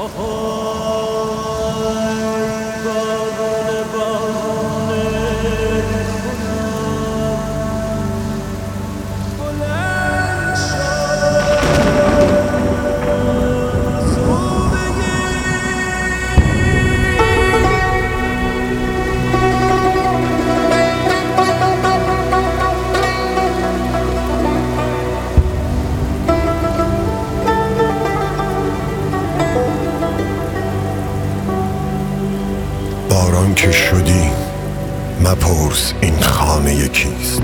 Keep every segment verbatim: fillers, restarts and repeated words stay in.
باران که شدی مپرس این خانه کیست،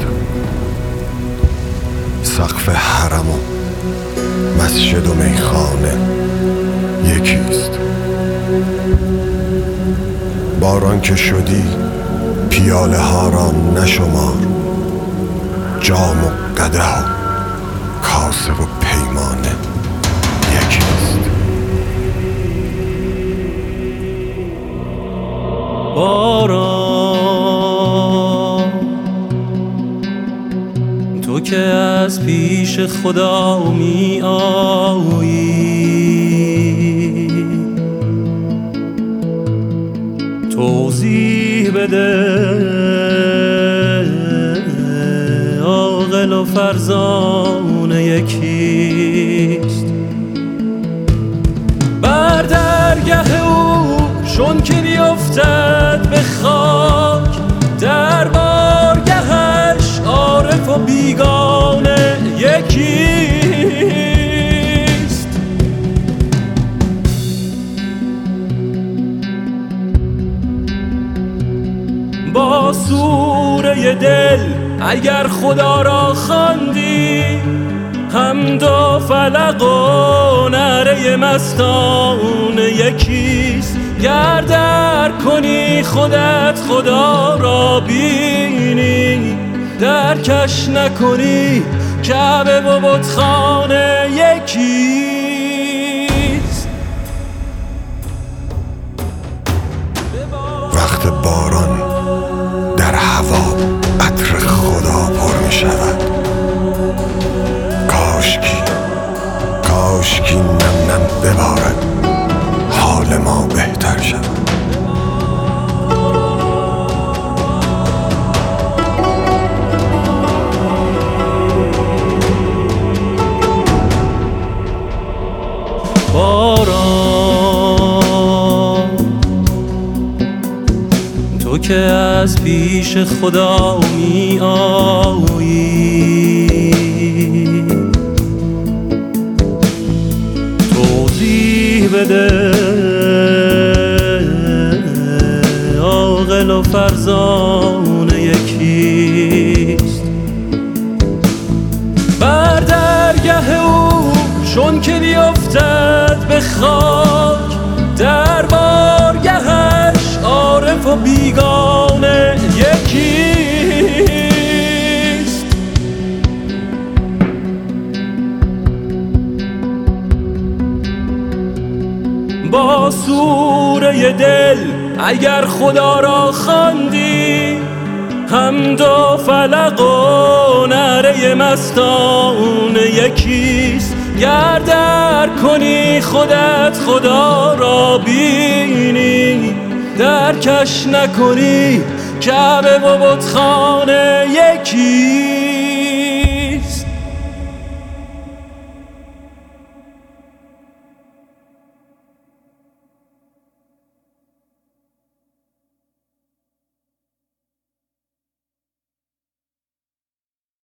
سقف حرم و مسجد و میخانه یکیست. باران که شدی پیاله ها را نشمار، جام و قدح و کاسه و پیمانه یکیست. باران تو که از پیش خدا می آیی، توضیح بده عاقل و فرزانه یکیست. بر درگه او چون که بیفتد به خاک، در بارگهش عارف و بیگانه یکیست. با سوره دل اگر خدا را خواندی، حمد و فلق و نعره مستانه یکیست. گر در کنی خودت خدا را بینی، درکش نکنی کعبه و بتخانه یکیست. وقت باران در هوا عطر خدا پر می شود. کاشکی کاشکی نم نم ببارد، حال ما بهتر شد. باران تو که از پیش خدا می آیی، توضیح بده عاقل و فرزانه یکیست. بر درگه او چون که بیفتد به خاک، در بارگهش عارف و بیگانه یکیست. با سوره دل اگر خدا را خواندی، حمد و فلق و نعره مستانه یکیست. گر در کنی خودت خدا را بینی، درکش نکنی کعبه و بتخانه